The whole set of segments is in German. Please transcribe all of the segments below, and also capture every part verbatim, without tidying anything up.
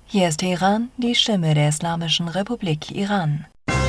Hier ist Teheran, die Stimme der Islamischen Republik Iran.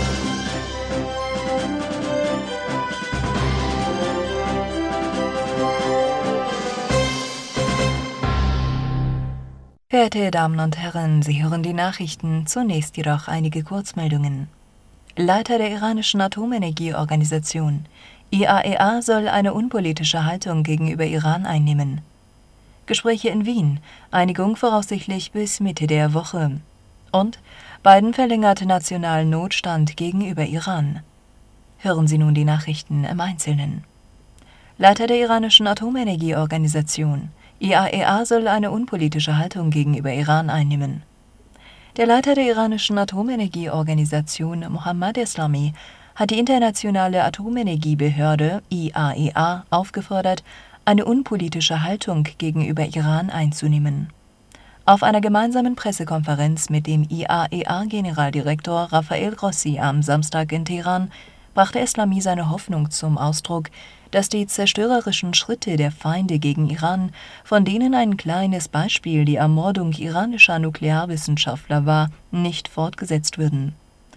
Verehrte Damen und Herren, Sie hören die Nachrichten, zunächst jedoch einige Kurzmeldungen. Leiter der iranischen Atomenergieorganisation I A E A soll eine unpolitische Haltung gegenüber Iran einnehmen. Gespräche in Wien, Einigung voraussichtlich bis Mitte der Woche. Und Biden verlängert nationalen Notstand gegenüber Iran. Hören Sie nun die Nachrichten im Einzelnen. Leiter der iranischen Atomenergieorganisation I A E A soll eine unpolitische Haltung gegenüber Iran einnehmen. Der Leiter der iranischen Atomenergieorganisation Mohammad Eslami hat die internationale Atomenergiebehörde I A E A aufgefordert, eine unpolitische Haltung gegenüber Iran einzunehmen. Auf einer gemeinsamen Pressekonferenz mit dem I A E A-Generaldirektor Rafael Grossi am Samstag in Teheran brachte Eslami seine Hoffnung zum Ausdruck, dass die zerstörerischen Schritte der Feinde gegen Iran, von denen ein kleines Beispiel die Ermordung iranischer Nuklearwissenschaftler war, nicht fortgesetzt würden.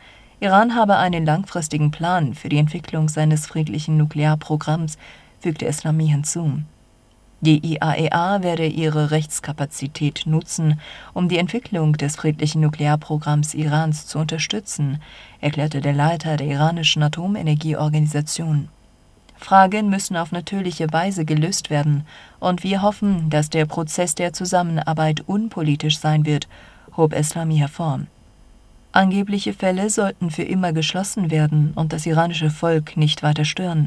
Iran habe einen langfristigen Plan für die Entwicklung seines friedlichen Nuklearprogramms, fügte Eslami hinzu. Die I A E A werde ihre Rechtskapazität nutzen, um die Entwicklung des friedlichen Nuklearprogramms Irans zu unterstützen, erklärte der Leiter der iranischen Atomenergieorganisation. Fragen müssen auf natürliche Weise gelöst werden, und wir hoffen, dass der Prozess der Zusammenarbeit unpolitisch sein wird, hob Eslami hervor. Angebliche Fälle sollten für immer geschlossen werden und das iranische Volk nicht weiter stören.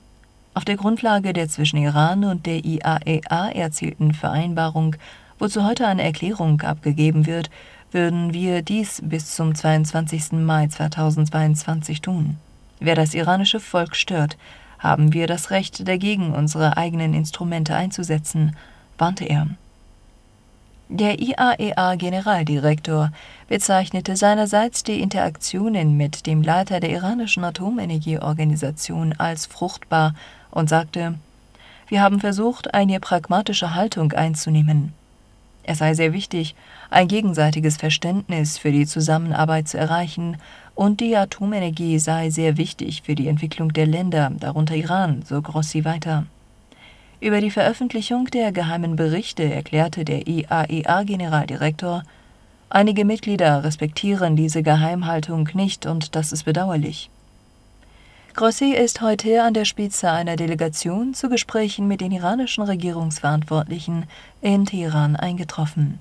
Auf der Grundlage der zwischen Iran und der I A E A erzielten Vereinbarung, wozu heute eine Erklärung abgegeben wird, würden wir dies bis zum zweiundzwanzigsten Mai zweitausendzweiundzwanzig tun. Wer das iranische Volk stört, haben wir das Recht dagegen, unsere eigenen Instrumente einzusetzen, warnte er. Der I A E A-Generaldirektor bezeichnete seinerseits die Interaktionen mit dem Leiter der iranischen Atomenergieorganisation als fruchtbar und sagte, wir haben versucht, eine pragmatische Haltung einzunehmen. Es sei sehr wichtig, ein gegenseitiges Verständnis für die Zusammenarbeit zu erreichen, und die Atomenergie sei sehr wichtig für die Entwicklung der Länder, darunter Iran, so Grossi weiter. Über die Veröffentlichung der geheimen Berichte erklärte der I A E A-Generaldirektor, einige Mitglieder respektieren diese Geheimhaltung nicht und das ist bedauerlich. Grossi ist heute an der Spitze einer Delegation zu Gesprächen mit den iranischen Regierungsverantwortlichen in Teheran eingetroffen.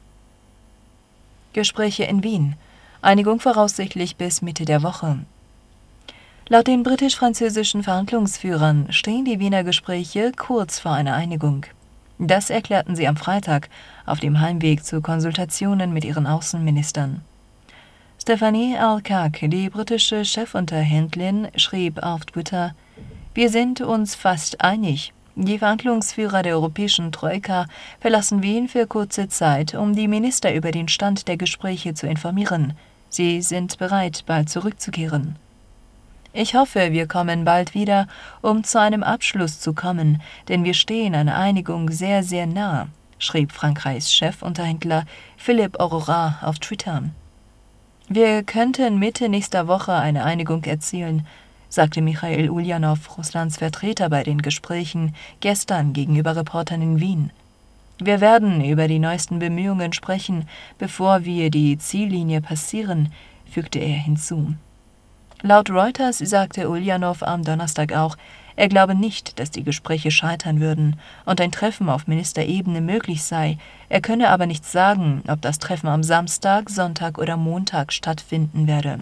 Gespräche in Wien, Einigung voraussichtlich bis Mitte der Woche. Laut den britisch-französischen Verhandlungsführern stehen die Wiener Gespräche kurz vor einer Einigung. Das erklärten sie am Freitag auf dem Heimweg zu Konsultationen mit ihren Außenministern. Stephanie Al-Kak, die britische Chefunterhändlerin, schrieb auf Twitter, wir sind uns fast einig. Die Verhandlungsführer der europäischen Troika verlassen Wien für kurze Zeit, um die Minister über den Stand der Gespräche zu informieren. Sie sind bereit, bald zurückzukehren. Ich hoffe, wir kommen bald wieder, um zu einem Abschluss zu kommen, denn wir stehen einer Einigung sehr, sehr nah, schrieb Frankreichs Chefunterhändler Philippe Aurora auf Twitter. Wir könnten Mitte nächster Woche eine Einigung erzielen, sagte Michail Uljanov, Russlands Vertreter bei den Gesprächen, gestern gegenüber Reportern in Wien. Wir werden über die neuesten Bemühungen sprechen, bevor wir die Ziellinie passieren, fügte er hinzu. Laut Reuters sagte Uljanov am Donnerstag auch, er glaube nicht, dass die Gespräche scheitern würden und ein Treffen auf Ministerebene möglich sei, er könne aber nicht sagen, ob das Treffen am Samstag, Sonntag oder Montag stattfinden werde.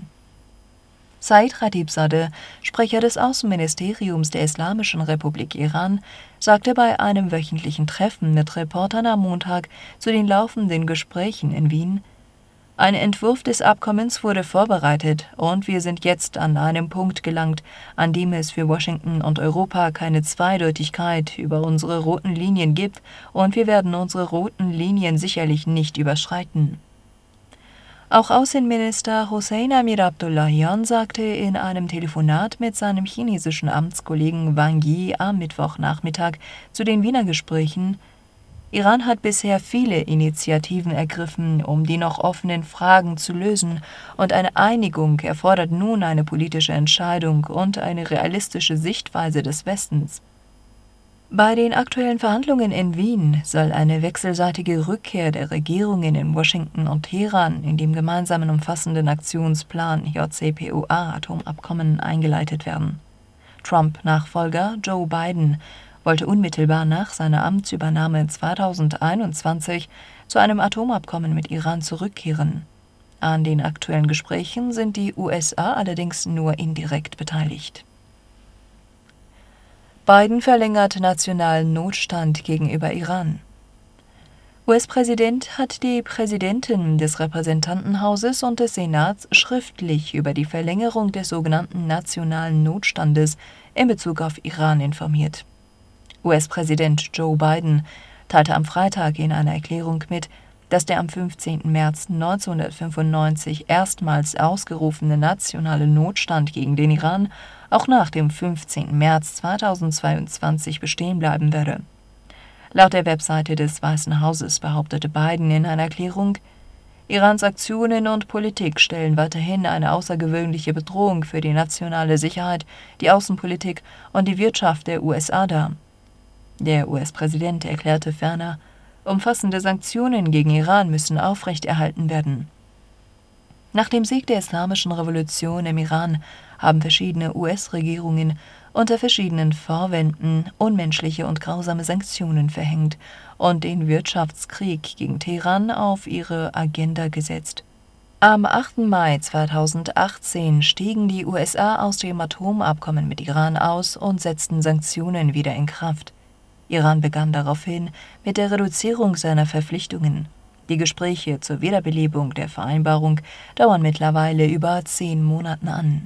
Said Khatibzadeh, Sprecher des Außenministeriums der Islamischen Republik Iran, sagte bei einem wöchentlichen Treffen mit Reportern am Montag zu den laufenden Gesprächen in Wien, ein Entwurf des Abkommens wurde vorbereitet und wir sind jetzt an einem Punkt gelangt, an dem es für Washington und Europa keine Zweideutigkeit über unsere roten Linien gibt und wir werden unsere roten Linien sicherlich nicht überschreiten. Auch Außenminister Hossein Amir-Abdollahian sagte in einem Telefonat mit seinem chinesischen Amtskollegen Wang Yi am Mittwochnachmittag zu den Wiener Gesprächen, Iran hat bisher viele Initiativen ergriffen, um die noch offenen Fragen zu lösen, und eine Einigung erfordert nun eine politische Entscheidung und eine realistische Sichtweise des Westens. Bei den aktuellen Verhandlungen in Wien soll eine wechselseitige Rückkehr der Regierungen in Washington und Teheran in dem gemeinsamen umfassenden Aktionsplan J C P O A-Atomabkommen eingeleitet werden. Trump-Nachfolger Joe Biden wollte unmittelbar nach seiner Amtsübernahme zweitausendeinundzwanzig zu einem Atomabkommen mit Iran zurückkehren. An den aktuellen Gesprächen sind die U S A allerdings nur indirekt beteiligt. Biden verlängert nationalen Notstand gegenüber Iran. U S-Präsident hat die Präsidenten des Repräsentantenhauses und des Senats schriftlich über die Verlängerung des sogenannten nationalen Notstandes in Bezug auf Iran informiert. U S-Präsident Joe Biden teilte am Freitag in einer Erklärung mit, dass der am fünfzehnten März neunzehnhundertfünfundneunzig erstmals ausgerufene nationale Notstand gegen den Iran auch nach dem fünfzehnten März zweitausendzweiundzwanzig bestehen bleiben werde. Laut der Webseite des Weißen Hauses behauptete Biden in einer Erklärung, Irans Aktionen und Politik stellen weiterhin eine außergewöhnliche Bedrohung für die nationale Sicherheit, die Außenpolitik und die Wirtschaft der U S A dar. Der U S-Präsident erklärte ferner, umfassende Sanktionen gegen Iran müssen aufrechterhalten werden. Nach dem Sieg der Islamischen Revolution im Iran haben verschiedene U S-Regierungen unter verschiedenen Vorwänden unmenschliche und grausame Sanktionen verhängt und den Wirtschaftskrieg gegen Teheran auf ihre Agenda gesetzt. Am achten Mai zweitausendachtzehn stiegen die U S A aus dem Atomabkommen mit Iran aus und setzten Sanktionen wieder in Kraft. Iran begann daraufhin mit der Reduzierung seiner Verpflichtungen. Die Gespräche zur Wiederbelebung der Vereinbarung dauern mittlerweile über zehn Monate an.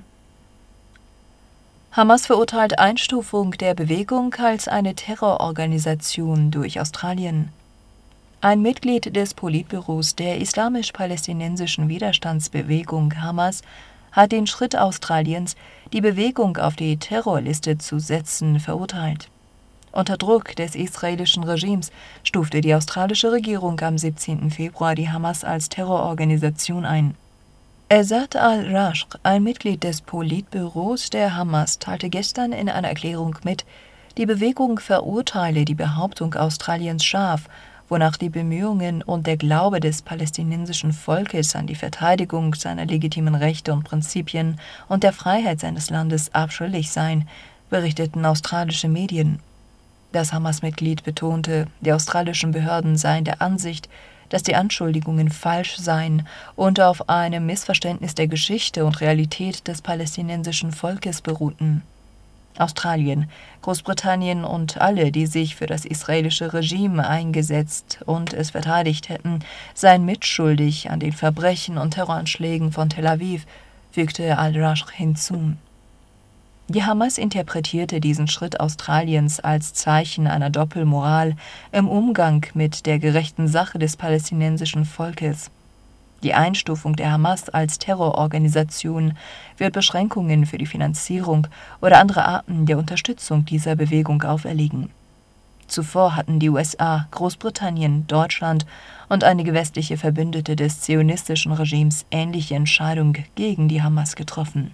Hamas verurteilt Einstufung der Bewegung als eine Terrororganisation durch Australien. Ein Mitglied des Politbüros der islamisch-palästinensischen Widerstandsbewegung Hamas hat den Schritt Australiens, die Bewegung auf die Terrorliste zu setzen, verurteilt. Unter Druck des israelischen Regimes stufte die australische Regierung am siebzehnten Februar die Hamas als Terrororganisation ein. Ezzat al-Rashq, ein Mitglied des Politbüros der Hamas, teilte gestern in einer Erklärung mit, die Bewegung verurteile die Behauptung Australiens scharf, wonach die Bemühungen und der Glaube des palästinensischen Volkes an die Verteidigung seiner legitimen Rechte und Prinzipien und der Freiheit seines Landes abschuldig seien, berichteten australische Medien. Das Hamas-Mitglied betonte, die australischen Behörden seien der Ansicht, dass die Anschuldigungen falsch seien und auf einem Missverständnis der Geschichte und Realität des palästinensischen Volkes beruhten. Australien, Großbritannien und alle, die sich für das israelische Regime eingesetzt und es verteidigt hätten, seien mitschuldig an den Verbrechen und Terroranschlägen von Tel Aviv, fügte al-Rashq hinzu. Die Hamas interpretierte diesen Schritt Australiens als Zeichen einer Doppelmoral im Umgang mit der gerechten Sache des palästinensischen Volkes. Die Einstufung der Hamas als Terrororganisation wird Beschränkungen für die Finanzierung oder andere Arten der Unterstützung dieser Bewegung auferlegen. Zuvor hatten die U S A, Großbritannien, Deutschland und einige westliche Verbündete des zionistischen Regimes ähnliche Entscheidungen gegen die Hamas getroffen.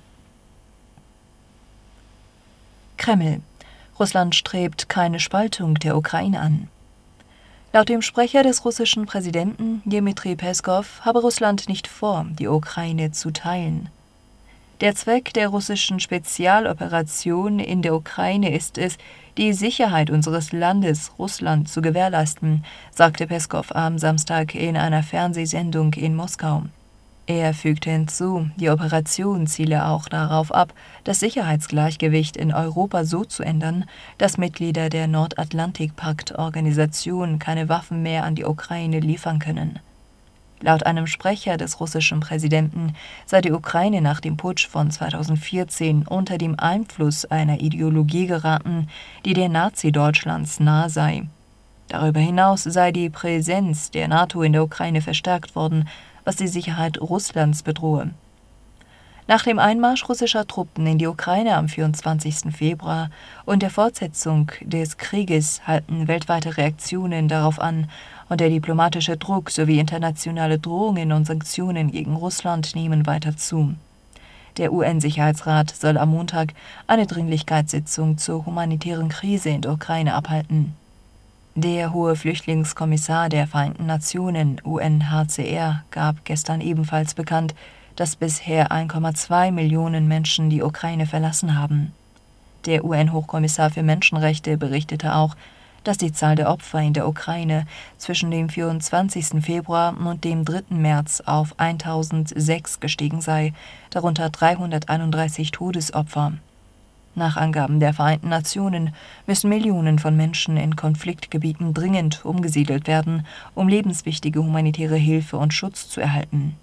Kreml. Russland strebt keine Spaltung der Ukraine an. Laut dem Sprecher des russischen Präsidenten Dmitri Peskow habe Russland nicht vor, die Ukraine zu teilen. Der Zweck der russischen Spezialoperation in der Ukraine ist es, die Sicherheit unseres Landes, Russland, zu gewährleisten, sagte Peskow am Samstag in einer Fernsehsendung in Moskau. Er fügte hinzu, die Operation ziele auch darauf ab, das Sicherheitsgleichgewicht in Europa so zu ändern, dass Mitglieder der Nordatlantikpakt-Organisation keine Waffen mehr an die Ukraine liefern können. Laut einem Sprecher des russischen Präsidenten sei die Ukraine nach dem Putsch von zweitausendvierzehn unter dem Einfluss einer Ideologie geraten, die der Nazi-Deutschlands nahe sei. Darüber hinaus sei die Präsenz der NATO in der Ukraine verstärkt worden, was die Sicherheit Russlands bedrohe. Nach dem Einmarsch russischer Truppen in die Ukraine am vierundzwanzigsten Februar und der Fortsetzung des Krieges halten weltweite Reaktionen darauf an und der diplomatische Druck sowie internationale Drohungen und Sanktionen gegen Russland nehmen weiter zu. Der U N-Sicherheitsrat soll am Montag eine Dringlichkeitssitzung zur humanitären Krise in der Ukraine abhalten. Der hohe Flüchtlingskommissar der Vereinten Nationen, U N H C R, gab gestern ebenfalls bekannt, dass bisher eins Komma zwei Millionen Menschen die Ukraine verlassen haben. Der U N-Hochkommissar für Menschenrechte berichtete auch, dass die Zahl der Opfer in der Ukraine zwischen dem vierundzwanzigsten Februar und dem dritten März auf eintausendsechs gestiegen sei, darunter dreihunderteinunddreißig Todesopfer. Nach Angaben der Vereinten Nationen müssen Millionen von Menschen in Konfliktgebieten dringend umgesiedelt werden, um lebenswichtige humanitäre Hilfe und Schutz zu erhalten.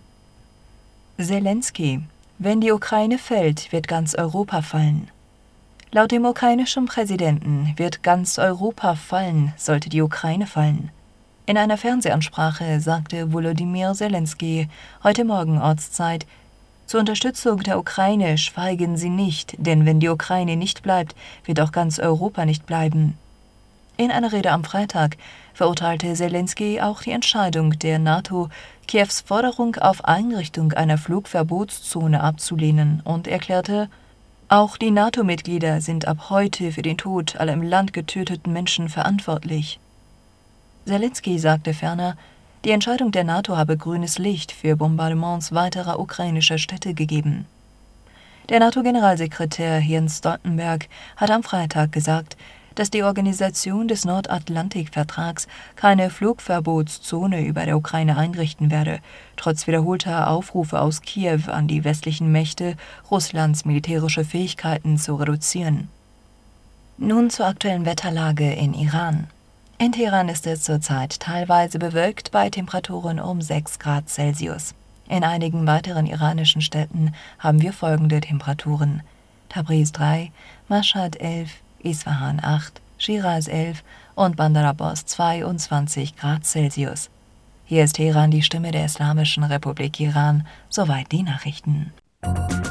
Selenskyj: Wenn die Ukraine fällt, wird ganz Europa fallen. Laut dem ukrainischen Präsidenten wird ganz Europa fallen, sollte die Ukraine fallen. In einer Fernsehansprache sagte Volodymyr Selenskyj heute Morgen Ortszeit: Zur Unterstützung der Ukraine schweigen Sie nicht, denn wenn die Ukraine nicht bleibt, wird auch ganz Europa nicht bleiben. In einer Rede am Freitag verurteilte Selenskyj auch die Entscheidung der NATO, Kiews Forderung auf Einrichtung einer Flugverbotszone abzulehnen und erklärte: Auch die NATO-Mitglieder sind ab heute für den Tod aller im Land getöteten Menschen verantwortlich. Selenskyj sagte ferner, die Entscheidung der NATO habe grünes Licht für Bombardements weiterer ukrainischer Städte gegeben. Der NATO-Generalsekretär Jens Stoltenberg hat am Freitag gesagt, dass die Organisation des Nordatlantikvertrags keine Flugverbotszone über der Ukraine einrichten werde, trotz wiederholter Aufrufe aus Kiew an die westlichen Mächte, Russlands militärische Fähigkeiten zu reduzieren. Nun zur aktuellen Wetterlage in Iran. In Teheran ist es zurzeit teilweise bewölkt bei Temperaturen um sechs Grad Celsius. In einigen weiteren iranischen Städten haben wir folgende Temperaturen: Tabriz drei, Mashhad elf, Isfahan acht, Schiraz elf und Bandar Abbas zweiundzwanzig Grad Celsius. Hier ist Teheran, die Stimme der Islamischen Republik Iran. Soweit die Nachrichten.